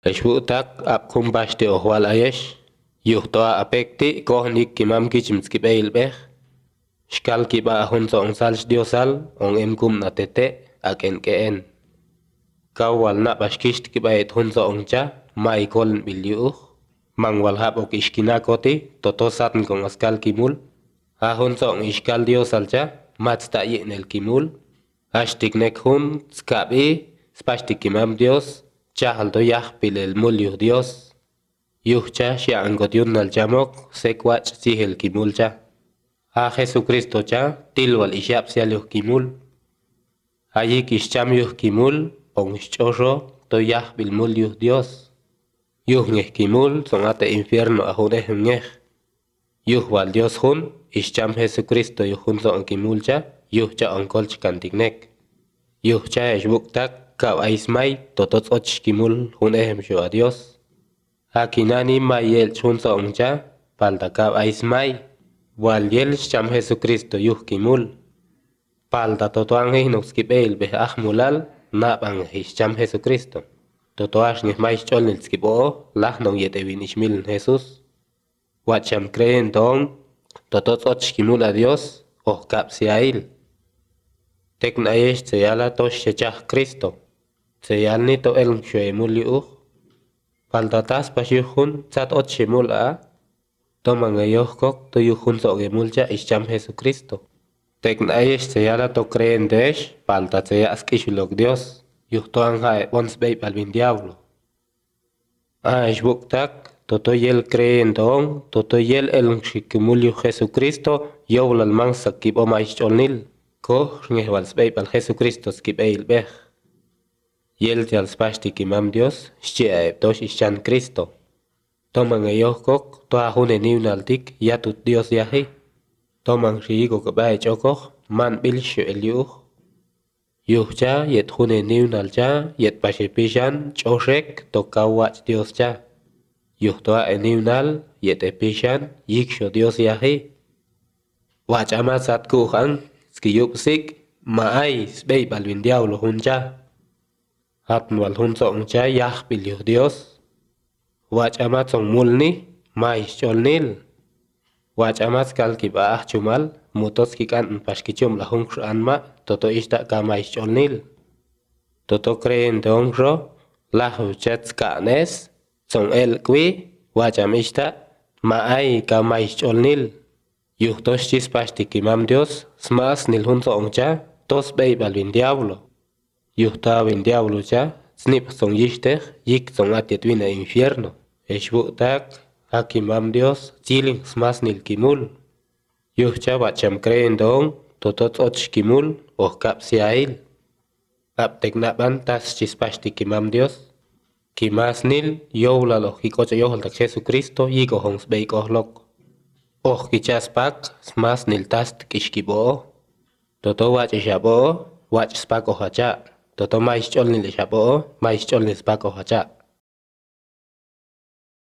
Eshbutak apkum bashti ohwal ayesh. Yuhtoa apekti kohnik kimam kichimskip eilbeh. Shkal kiba ahunso on salsh diosal on emkum natete akenkeen. Kawal na bashkisht kiba et hunso oncha maikol biliuh. Mangwal hap ok ishkinakoti totosatn con askal kimul. Ahunso on ishkal diosal cha matsta yinel kimul. Ashtiknek hun skabi spashtik kimam dios. Chahaldo yahpil el mulio dios. Yuhcha shiangotiun nal chamok sekwach sihel kimulcha. A Jesucristo cha tilwal ishap sialuh kimul. Ayik ishcham yuh kimul on ishchosho to yahpil mulio dios. Yuh ngeh kimul son ate infierno ahuneh ngeh. Yuh wal dios hun ishcham Jesucristo yuhun son kimulcha yuhcha onkolch kantignek. Yuhcha eshbuktak kaw aismay totots och kimul hunehem sho a Dios. Hakinani mayel chunso oncha palda kaw aismay. Wal yel shcham Jesucristo yuh kimul. Palda totoang hinox kibeil beh ahmulal nabang shcham Jesucristo. Totoash ngeh may cholnil skibo lahnong yetewin ishmil Jesus. Wacham creen don totots och kimul a Dios oh kap siail. Teknayesh tseyala tosh shechah Cristo. Tseyalni to elm shwe muliuh. Paldatas pashyuhun tzat ot shemul a. Tomangayohkok to yuhun sogemulcha ishcham Jesucristo. Teknayesh tseyala to creen desh palda tseya askishulok Dios. Yuhtoan hae ons beip alvin diablo. Ishbuktak toto yel creen don toto yel elm shikimulio Jesucristo yowlal mansak kib oma ishcholnil. Koh ngehwal beip al Jesucristo skip eil beh. Yel tial spashti kimam Dios, shchia eptosh ishchan Cristo. Toman eyohkok, toa hune niunaltik, yatut Dios yahi. Toman shiigo kabae chokoh, man bilshu eliuh. Yuhcha yet hune niunalcha, yet pashepishan, choshek, tokawach Dios cha. Yuhtoa eniunal, yet epishan, yiksho Dios yahi. Wach amat sat kuhan, skiyupsik, maay sbeip alvin diablo huncha. Hatn wal hunso oncha yahpil Dios. Wach amat song mulni ma ischolnil. Wach amat skal kiba chumal mutos kikan pashkichum la hungsh anma toto ishta kama ischolnil. Toto creen dongro la huchat skanes song el kwi wach amishta ma ay kama ischolnil. Yuhtos chis pashti kimam Dios smas nil hunso oncha tos beib alvin diablo. Yuhta vin diablo cha, snip son yishtech, yik son atiet vina infierno. Eshbuktak, hakimam Dios, zilin smas nil kimul. Yuhcha bacham creen don, totot och kimul, oh kap siail. Ap teknaban tas chispashti kimam Dios. Kimas nil, yowla lo hikocha yoholtak Jesucristo, yiko hongs beik ohlok. Oh kichas pak, smas nil tast kishkibo. Toto wach ishabo, wach spak ohacha. Toto mais cholni le shapo, mais cholni spako hacha.